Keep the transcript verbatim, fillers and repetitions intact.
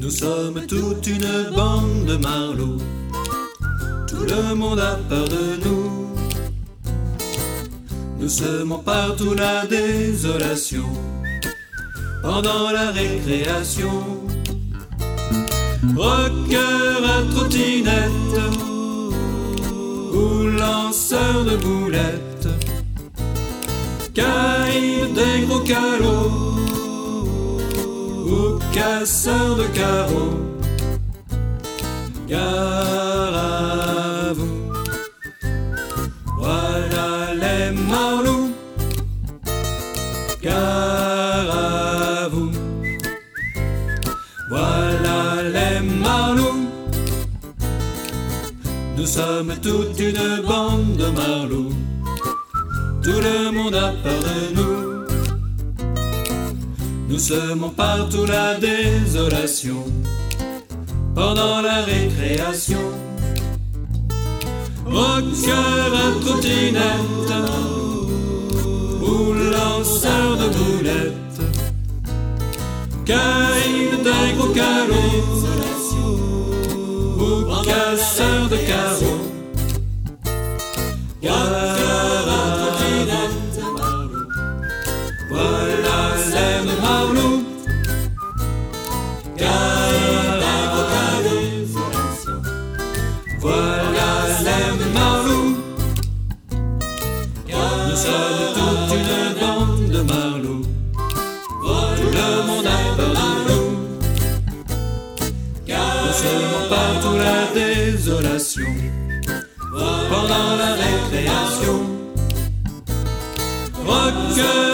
Nous sommes toute une bande de marlots, tout le monde a peur de nous. Nous semons partout la désolation, pendant la récréation. Rocker à trottinette, ou lanceur de boulettes, caïd des gros calots, ou casseur de carreaux. Gare à vous, voilà les marlous. Gare à vous, voilà les marlous. Nous sommes toute une bande de marlous, tout le monde a peur de nous. Nous semons partout la désolation, pendant la récréation. Rocker à trottinette, ou lanceur de boulettes, caïd d'un gros calot, ou casseur de carreaux. Gare à trottinette, voilà les marlous. Caïd d'un gros calot, voilà les marlous. Nous sommes toute une bande de marlous, tout le monde a peur de nous. Nous semons partout la désolation, pendant la récréation. Rocker